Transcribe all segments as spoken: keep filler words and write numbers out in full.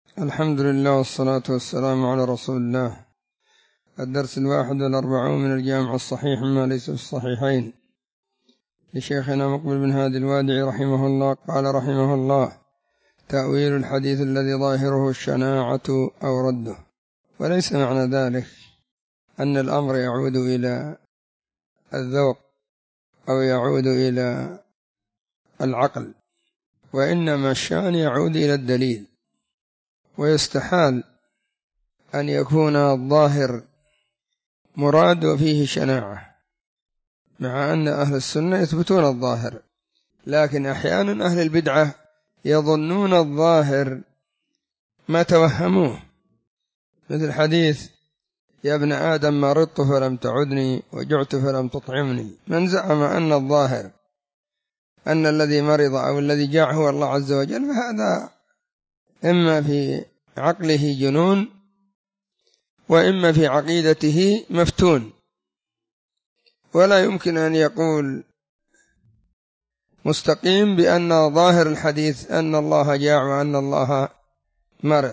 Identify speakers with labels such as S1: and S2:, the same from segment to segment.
S1: الحمد لله والصلاة والسلام على رسول الله. الدرس الواحد والأربعون من الجامع الصحيح مما ليس في الصحيحين لشيخنا مقبل بن هادي الوادعي رحمه الله. قال رحمه الله: تأويل الحديث الذي ظاهره الشناعة أو رده. وليس معنى ذلك أن الأمر يعود إلى الذوق أو يعود إلى العقل، وإنما الشأن يعود إلى الدليل. ويستحال أن يكون الظاهر مراد وفيه شناعة، مع أن أهل السنة يثبتون الظاهر، لكن أحيانا أهل البدعة يظنون الظاهر ما توهموه، مثل حديث: يا ابن آدم مرضت فلم تعدني وجعت فلم تطعمني. من زعم أن الظاهر أن الذي مرض أو الذي جاع هو الله عز وجل، فهذا إما في عقله جنون وإما في عقيدته مفتون. ولا يمكن أن يقول مستقيم بأن ظاهر الحديث أن الله جاع وأن الله مرض،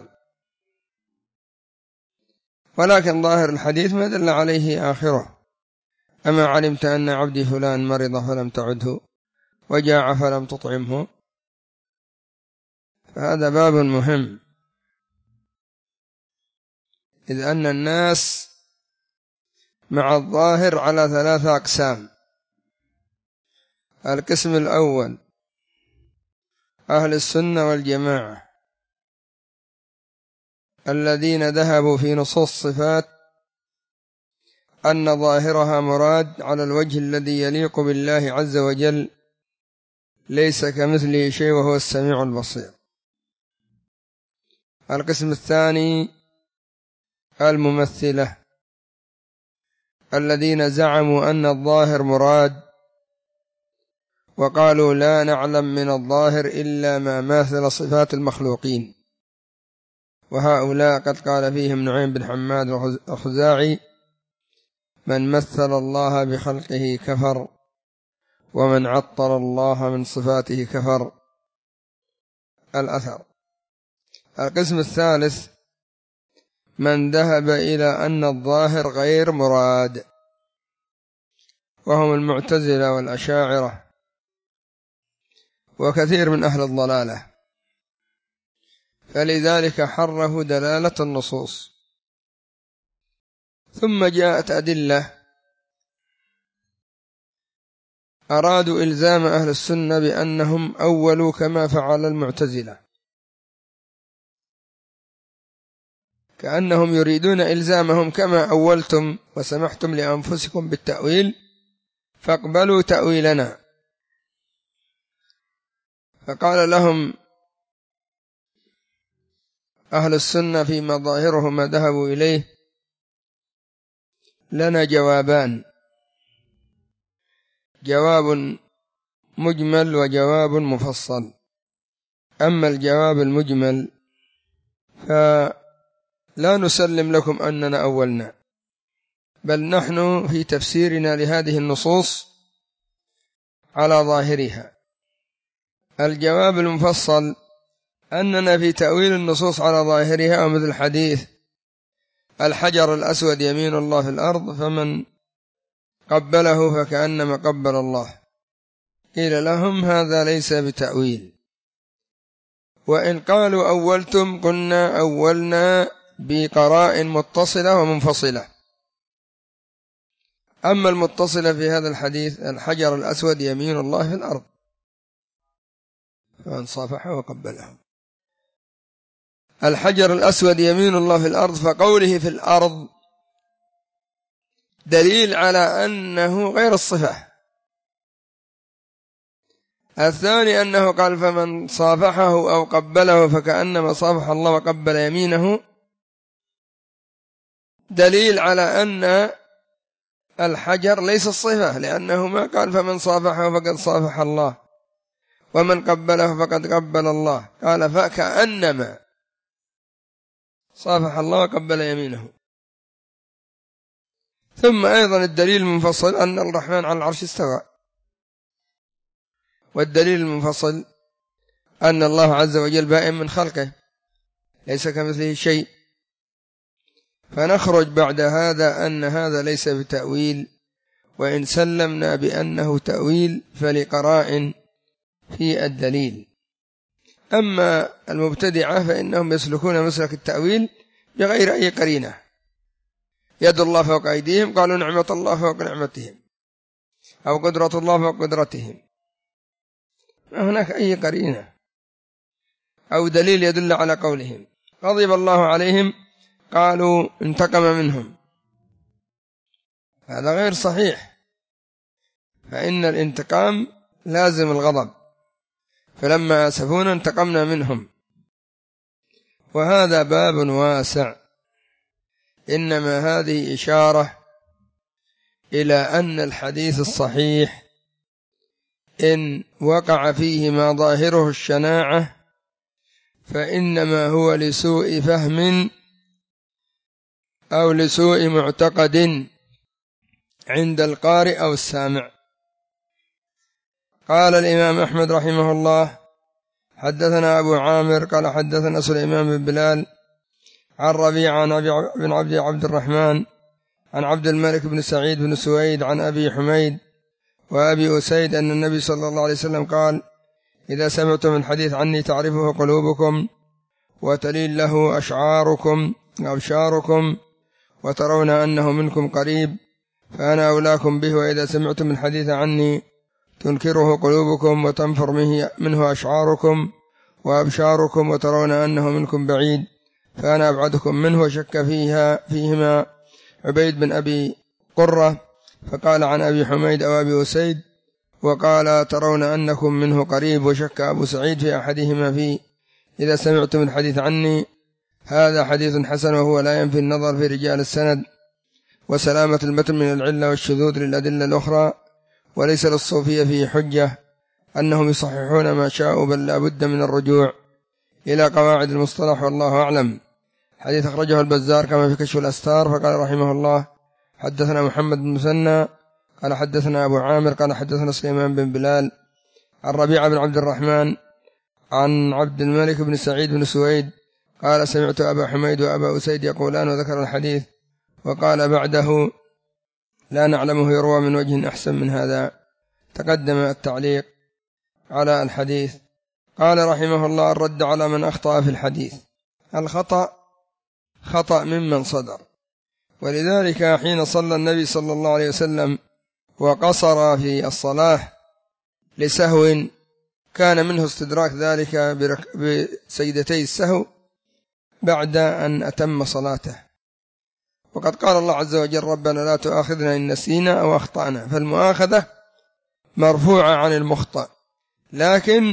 S1: ولكن ظاهر الحديث ما دل عليه آخره: أما علمت أن عبدي فلان مرض فلم تعده وجاع فلم تطعمه. فهذا باب مهم، إذ أن الناس مع الظاهر على ثلاثة أقسام. القسم الأول أهل السنة والجماعة الذين ذهبوا في نصوص الصفات أن ظاهرها مراد على الوجه الذي يليق بالله عز وجل، ليس كمثله شيء وهو السميع البصير. القسم الثاني الممثلة الذين زعموا أن الظاهر مراد وقالوا لا نعلم من الظاهر إلا ما ماثل صفات المخلوقين، وهؤلاء قد قال فيهم نعيم بن حماد الخزاعي: من مثل الله بخلقه كفر، ومن عطل الله من صفاته كفر. الأثر. القسم الثالث من ذهب إلى أن الظاهر غير مراد، وهم المعتزلة والأشاعرة وكثير من أهل الضلالة، فلذلك حرفوا دلالة النصوص. ثم جاءت أدلة أرادوا إلزام أهل السنة بأنهم أولوا كما فعل المعتزلة، كأنهم يريدون إلزامهم: كما أولتم وسمحتم لأنفسكم بالتأويل فاقبلوا تأويلنا. فقال لهم أهل السنة فيما ظاهره ما ذهبوا إليه: لنا جوابان، جواب مجمل وجواب مفصل. أما الجواب المجمل فلا نسلم لكم أننا أولنا، بل نحن في تفسيرنا لهذه النصوص على ظاهرها. الجواب المفصل أننا في تأويل النصوص على ظاهرها، ومثل حديث: الحجر الأسود يمين الله في الأرض فمن قبله فكأنما قبل الله. قيل لهم هذا ليس بتأويل، وإن قالوا أولتم قلنا أولنا بقراء متصلة ومنفصلة. أما المتصلة في هذا الحديث: الحجر الأسود يمين الله في الأرض فمن صافحه وقبله. الحجر الأسود يمين الله في الأرض، فقوله في الأرض دليل على أنه غير الصفة. الثاني أنه قال: فمن صافحه أو قبله فكأنما صافح الله وقبل يمينه، دليل على أن الحجر ليس الصفة، لأنه ما قال فمن صافحه فقد صافح الله ومن قبله فقد قبل الله، قال فكأنما صافح الله وقبل يمينه. ثم أيضا الدليل المفصل أن الرحمن على العرش استوى، والدليل المفصل أن الله عز وجل بائن من خلقه، ليس كمثله شيء. فنخرج بعد هذا أن هذا ليس بتأويل، وإن سلمنا بأنه تأويل فلقراء في الدليل. أما المبتدعة فإنهم يسلكون مسلك التأويل بغير أي قرينة. يد الله فوق أيديهم، قالوا نعمة الله فوق نعمتهم، أو قدرة الله فوق قدرتهم، ما هناك أي قرينة أو دليل يدل على قولهم. غضب الله عليهم، قالوا انتقم منهم، هذا غير صحيح، فإن الانتقام لازم الغضب، فلما أسفونا انتقمنا منهم. وهذا باب واسع، إنما هذه إشارة إلى أن الحديث الصحيح إن وقع فيه ما ظاهره الشناعة فإنما هو لسوء فهم أو لسوء معتقد عند القارئ أو السامع. قال الإمام أحمد رحمه الله: حدثنا أبو عامر قال حدثنا سليمان بن بلال عن ربيعة بن عبد عبد الرحمن عن عبد الملك بن سعيد بن سويد عن أبي حميد وأبي أسيد أن النبي صلى الله عليه وسلم قال: إذا سمعتم الحديث عني تعرفه قلوبكم وتلين له أشعاركم أبشاركم وترون أنه منكم قريب فأنا أولاكم به. وإذا سمعتم الحديث عني تنكره قلوبكم وتنفر منه أشعاركم وأبشاركم وترون أنه منكم بعيد فأنا أبعدكم منه. وشك فيها فيهما عبيد بن أبي قرة فقال عن أبي حميد أو أبي أسيد، وقال ترون أنكم منه قريب. وشك أبو سعيد في أحدهما فيه إذا سمعتم الحديث عني. هذا حديث حسن، وهو لا ينفي النظر في رجال السند وسلامة المتن من العلة والشذوذ للأدلة الأخرى، وليس للصوفية فيه حجة أنهم يصححون ما شاءوا، بل لا بد من الرجوع إلى قواعد المصطلح، والله أعلم. حديث أخرجه البزار كما في كشف الأستار. فقال رحمه الله: حدثنا محمد بن مثنى قال حدثنا أبو عامر قال حدثنا سليمان بن بلال عن ربيعة بن عبد الرحمن عن عبد الملك بن سعيد بن سويد قال: سمعت أبا حميد وأبا أسيد يقولان، وذكر الحديث، وقال بعده: لا نعلمه يروى من وجه أحسن من هذا. تقدم التعليق على الحديث. قال رحمه الله: الرد على من أخطأ في الحديث. الخطأ خطأ ممن صدر، ولذلك حين صلى النبي صلى الله عليه وسلم وقصر في الصلاة لسهو كان منه استدراك ذلك بسجدتي السهو بعد أن أتم صلاته. وقد قال الله عز وجل: ربنا لا تؤاخذنا إن نسينا أو أخطأنا. فالمؤاخذة مرفوعة عن المخطئ، لكن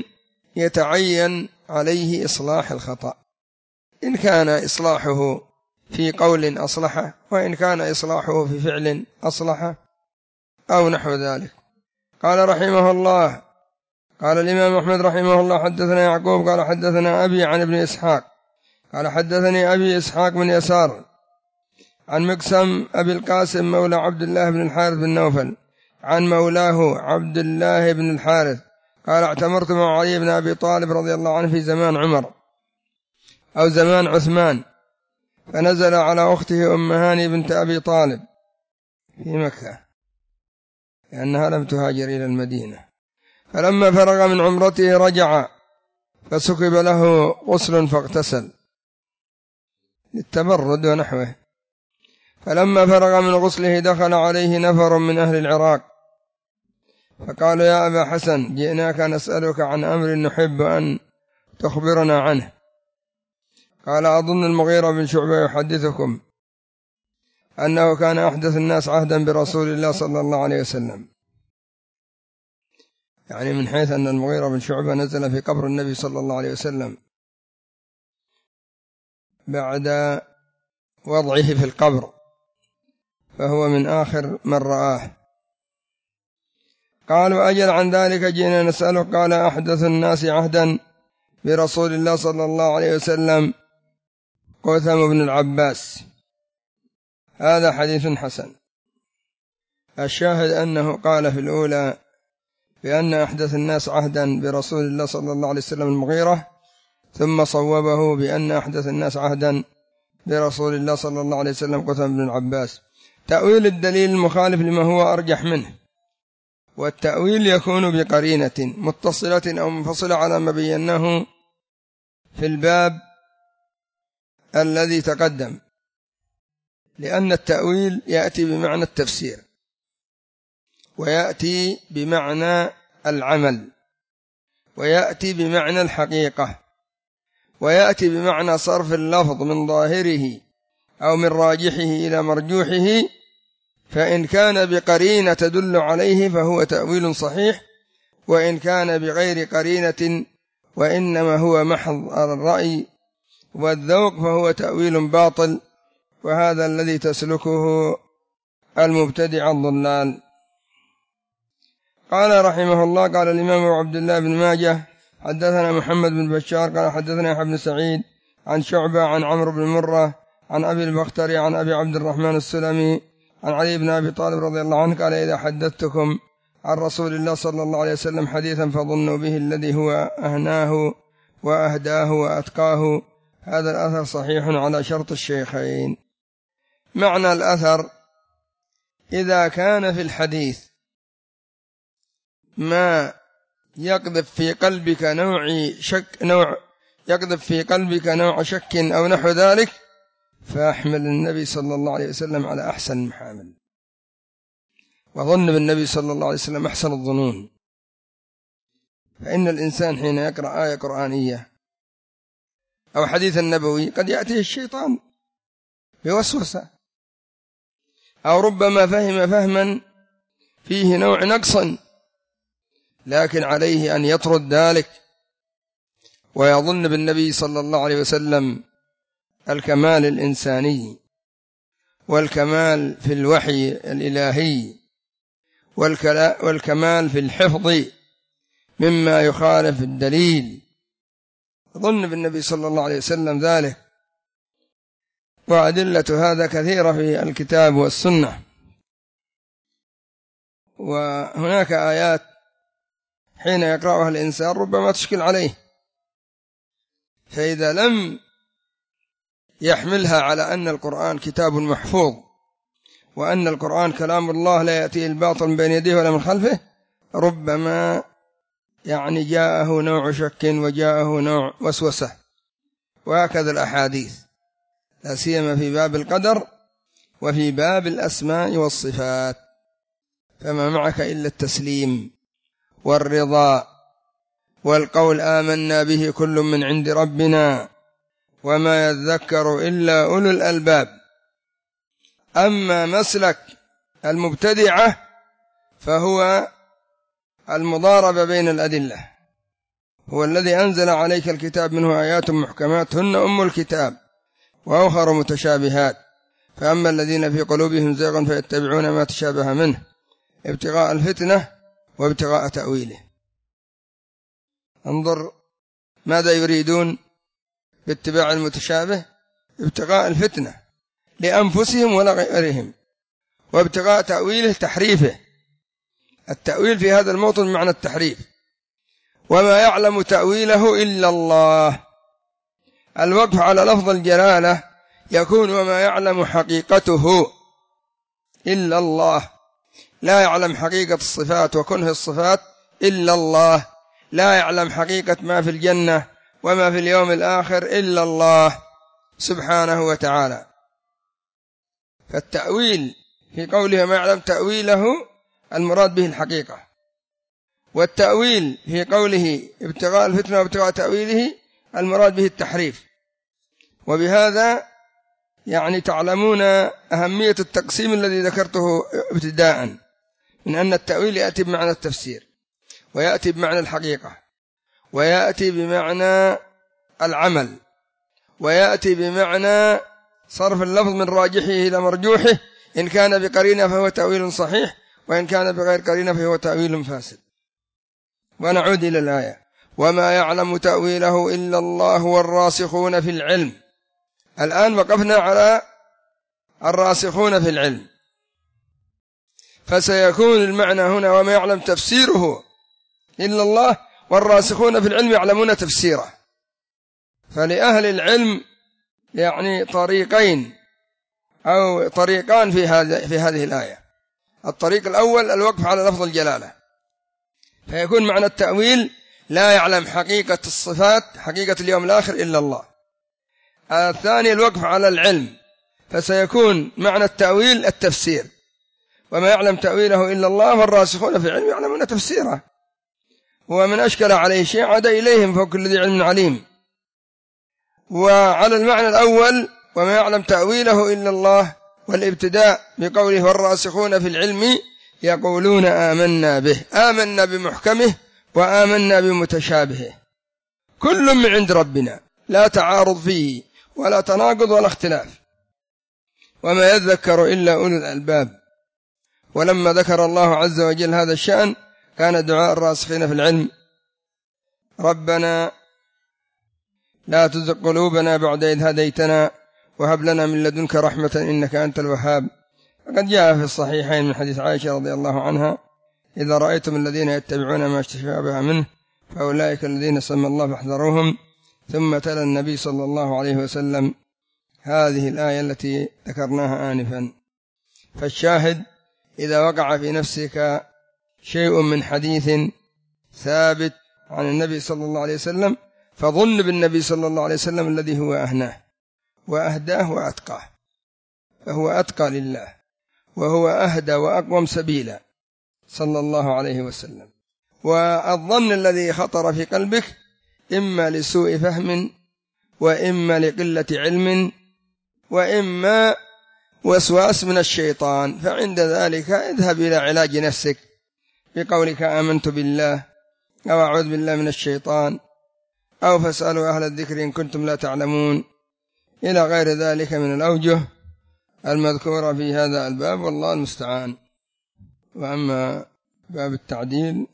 S1: يتعين عليه إصلاح الخطأ، إن كان إصلاحه في قول أصلحه، وإن كان إصلاحه في فعل أصلحه، أو نحو ذلك. قال رحمه الله: قال الإمام أحمد رحمه الله: حدثنا يعقوب قال حدثنا أبي عن ابن إسحاق قال حدثني أبي إسحاق بن يسار عن مقسم أبي القاسم مولى عبد الله بن الحارث بن نوفل عن مولاه عبد الله بن الحارث قال: اعتمرت مع علي بن أبي طالب رضي الله عنه في زمان عمر أو زمان عثمان، فنزل على أخته أم هاني بنت أبي طالب في مكة لأنها لم تهاجر إلى المدينة. فلما فرغ من عمرته رجع فسكب له غسل فاغتسل للتبرد ونحوه. فلما فرغ من غسله دخل عليه نفر من أهل العراق فقالوا: يا أبا حسن، جئناك نسألك عن أمر نحب أن تخبرنا عنه. قال: أظن المغيرة بن شعبة يحدثكم أنه كان أحدث الناس عهدا برسول الله صلى الله عليه وسلم، يعني من حيث أن المغيرة بن شعبة نزل في قبر النبي صلى الله عليه وسلم بعد وضعه في القبر، فهو من آخر من رآه. قالوا: أجل عن ذلك جئنا نسألك. قال: أحدث الناس عهدا برسول الله صلى الله عليه وسلم قثم بن العباس. هذا حديث حسن. الشاهد أنه قال في الأولى بأن أحدث الناس عهدا برسول الله صلى الله عليه وسلم المغيرة، ثم صوبه بأن أحدث الناس عهدا برسول الله صلى الله عليه وسلم قتل بن العباس. تأويل الدليل المخالف لما هو أرجح منه، والتأويل يكون بقرينة متصلة أو منفصلة على ما بيناه في الباب الذي تقدم، لأن التأويل يأتي بمعنى التفسير، ويأتي بمعنى العمل، ويأتي بمعنى الحقيقة، ويأتي بمعنى صرف اللفظ من ظاهره أو من راجحه إلى مرجوحه، فإن كان بقرينة تدل عليه فهو تأويل صحيح، وإن كان بغير قرينة وإنما هو محض الرأي والذوق فهو تأويل باطل، وهذا الذي تسلكه المبتدع الضلال. قال رحمه الله: قال الإمام عبد الله بن ماجه: حدثنا محمد بن بشار قال حدثنا يحيى بن سعيد عن شعبة عن عمرو بن مرة عن أبي البختري عن أبي عبد الرحمن السلمي عن علي بن أبي طالب رضي الله عنه قال: إذا حدثتكم عن رسول الله صلى الله عليه وسلم حديثا فظنوا به الذي هو أهناه وأهداه وأتقاه. هذا الأثر صحيح على شرط الشيخين. معنى الأثر: إذا كان في الحديث ما يقذف في قلبك نوع شك نوع يقذف في قلبك نوع شك أو نحو ذلك، فأحمل النبي صلى الله عليه وسلم على أحسن المحامل، وظن بالنبي صلى الله عليه وسلم أحسن الظنون. فإن الإنسان حين يقرأ آية قرآنية أو حديث النبوي قد يأتيه الشيطان بوسوسة، أو ربما فهم فهما فيه نوع نقص، لكن عليه أن يطرد ذلك ويظن بالنبي صلى الله عليه وسلم الكمال الإنساني، والكمال في الوحي الإلهي، والكمال في الحفظ مما يخالف الدليل، ظن بالنبي صلى الله عليه وسلم ذلك. وأدلة هذا كثيرة في الكتاب والسنة، وهناك آيات حين يقرأها الإنسان ربما تشكل عليه، فإذا لم يحملها على أن القرآن كتاب محفوظ وأن القرآن كلام الله لا يأتي الباطل من بين يديه ولا من خلفه، ربما يعني جاءه نوع شك وجاءه نوع وسوسة. وهكذا الأحاديث، لا سيما في باب القدر وفي باب الأسماء والصفات، فما معك إلا التسليم والرضا والقول آمنا به كل من عند ربنا وما يذكر إلا أولو الألباب. أما مسلك المبتدعة فهو المضاربة بين الأدلة. هو الذي أنزل عليك الكتاب منه آيات محكمات هن أم الكتاب وأخر متشابهات، فأما الذين في قلوبهم زيغ فيتبعون ما تشابه منه ابتغاء الفتنة وابتغاء تأويله. انظر ماذا يريدون باتباع المتشابه: ابتغاء الفتنة لأنفسهم ولا غيرهم، وابتغاء تأويله تحريفه. التأويل في هذا الموطن معنى التحريف، وما يعلم تأويله إلا الله. الوقف على لفظ الجلالة يكون وما يعلم حقيقته إلا الله، لا يعلم حقيقة الصفات وكنه الصفات إلا الله، لا يعلم حقيقة ما في الجنة وما في اليوم الآخر إلا الله سبحانه وتعالى. فالتأويل في قوله ما يعلم تأويله المراد به الحقيقة، والتأويل في قوله ابتغاء الفتنة وابتغاء تأويله المراد به التحريف. وبهذا يعني تعلمون أهمية التقسيم الذي ذكرته ابتداء، من أن التأويل يأتي بمعنى التفسير، ويأتي بمعنى الحقيقة، ويأتي بمعنى العمل، ويأتي بمعنى صرف اللفظ من راجحه إلى مرجوحه. إن كان بقرينة فهو تأويل صحيح، وإن كان بغير قرينة فهو تأويل فاسد. ونعود إلى الآية: وما يعلم تأويله إلا الله والراسخون في العلم. الآن وقفنا على الراسخون في العلم، فسيكون المعنى هنا وما يعلم تفسيره إلا الله، والراسخون في العلم يعلمون تفسيره. فلأهل العلم يعني طريقين أو طريقان في هذا في هذه الآية. الطريق الأول الوقف على لفظ الجلالة، فيكون معنى التأويل لا يعلم حقيقة الصفات حقيقة اليوم الآخر إلا الله. الثاني الوقف على العلم، فسيكون معنى التأويل التفسير، وما يعلم تأويله إلا الله والراسخون في العلم يعلمون تفسيره، ومن أشكل عليه شيء عاد إليهم فوق كل ذي علم عليم. وعلى المعنى الأول وما يعلم تأويله إلا الله، والابتداء بقوله والراسخون في العلم يقولون آمنا به، آمنا بمحكمه وآمنا بمتشابهه، كل من عند ربنا لا تعارض فيه ولا تناقض ولا اختلاف، وما يذكر إلا أولو الألباب. ولما ذكر الله عز وجل هذا الشأن كان دعاء الراسخين في العلم ربنا لا تزغ قلوبنا بعد إذ هديتنا وهب لنا من لدنك رحمة إنك أنت الوهاب. فقد جاء في الصحيحين من حديث عائشة رضي الله عنها إذا رأيتم الذين يتبعون ما اشتبه منه فأولئك الذين سمى الله فاحذروهم. ثم تلا النبي صلى الله عليه وسلم هذه الآية التي ذكرناها آنفا. فالشاهد إذا وقع في نفسك شيء من حديث ثابت عن النبي صلى الله عليه وسلم فظن بالنبي صلى الله عليه وسلم الذي هو أهناه وأهداه وأتقاه، فهو أتقى لله وهو أهدى وأقوم سبيلا صلى الله عليه وسلم. والظن الذي خطر في قلبك إما لسوء فهم وإما لقلة علم وإما وسواس من الشيطان، فعند ذلك اذهب إلى علاج نفسك بقولك آمنت بالله أو أعوذ بالله من الشيطان أو فاسألوا أهل الذكر إن كنتم لا تعلمون، إلى غير ذلك من الأوجه المذكورة في هذا الباب، والله المستعان. وأما باب التعديل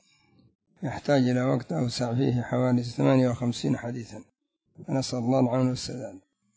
S1: يحتاج إلى وقت أوسع فيه حوالي ثمانية وخمسين حديثا، نسأل الله العون والسداد.